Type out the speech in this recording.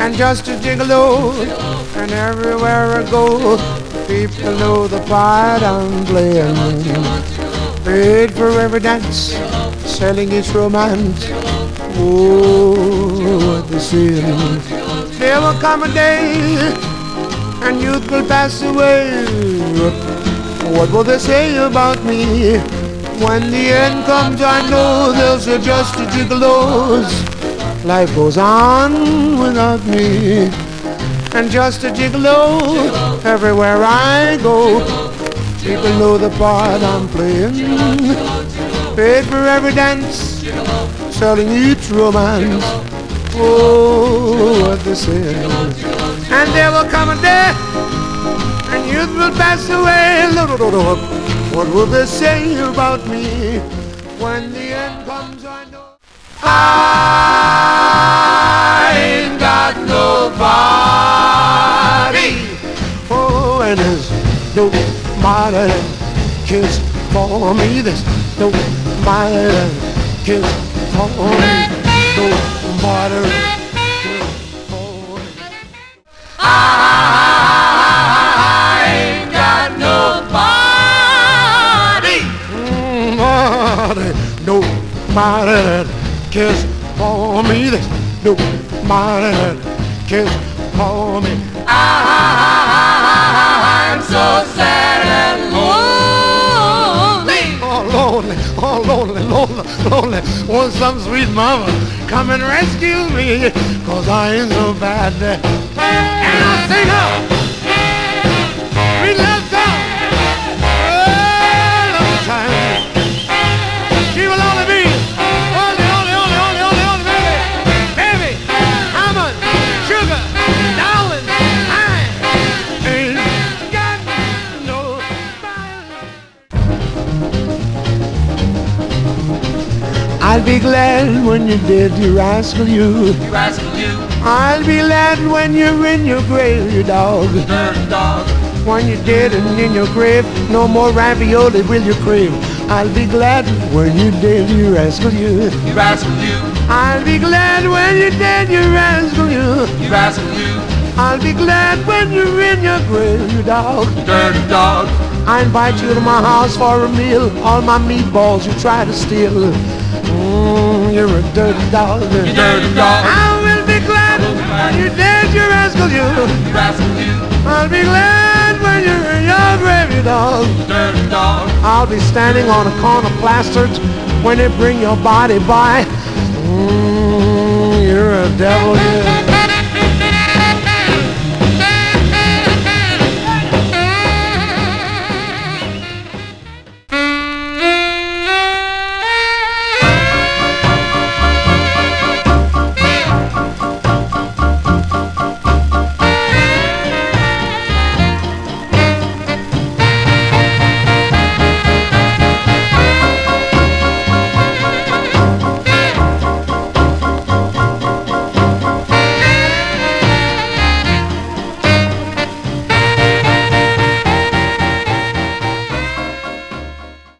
and just a gigolo. And everywhere I go, people know the part I'm playing. Paid for every dance, selling each romance. Oh, what the sin. There will come a day, and youth will pass away. What will they say about me? When the end comes, I know they'll say just a gigolos. Life goes on without me, and just a gigolo. Everywhere I go, people know the part I'm playing. Paid for every dance, selling each romance. Oh, what they say. And there will come a day, and youth will pass away. What will they say about me? When the end comes, I know I ain't got nobody. Oh, and there's nobody that cares for me. There's nobody that cares for me. Nobody that cares for me. I ain't got nobody. Nobody that cares for me. There's nobody that cares for me. I'm so sad and lonely. Oh, lonely. Want some sweet mama come and rescue me, 'cause I ain't so bad. And I sing up, sweet love song. Oh, love time. She will only be baby, almond, sugar, darling, I ain't got nobody. I'll be glad when you're dead, you rascal you. I'll be glad when you're in your grave, you dog. Dirty dog. When you're dead and in your grave, no more ravioli will you crave. I'll be glad when you're dead, you rascal you. I'll be glad when you're dead, you rascal you. I'll be glad when you're in your grave, you dog. Dirty dog. I invite you to my house for a meal. All my meatballs you try to steal. You're a dirty dog. Dirty dog. I will be glad when you're dead, you rascal you. I'll be glad when you're in your grave, you dog. Dirty dog. I'll be standing on a corner plastered when they bring your body by. You're a devil, yeah.